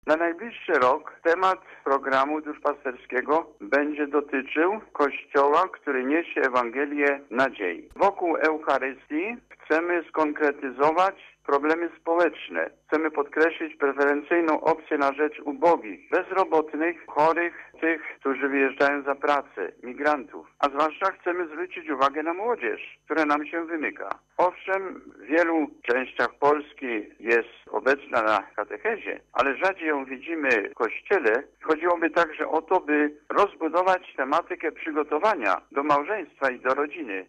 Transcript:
Na najbliższy rok temat programu duszpasterskiego będzie dotyczył Kościoła, który niesie Ewangelię nadziei. Wokół Eucharystii chcemy skonkretyzować problemy społeczne. Chcemy podkreślić preferencyjną opcję na rzecz ubogich, bezrobotnych, chorych, tych, którzy wyjeżdżają za pracę, migrantów. A zwłaszcza chcemy zwrócić uwagę na młodzież, która nam się wymyka. Owszem, w wielu częściach Polski jest obecna na katechezie, ale rzadziej ją widzimy w kościele. Chodziłoby także o to, by rozbudować tematykę przygotowania do małżeństwa i do rodziny.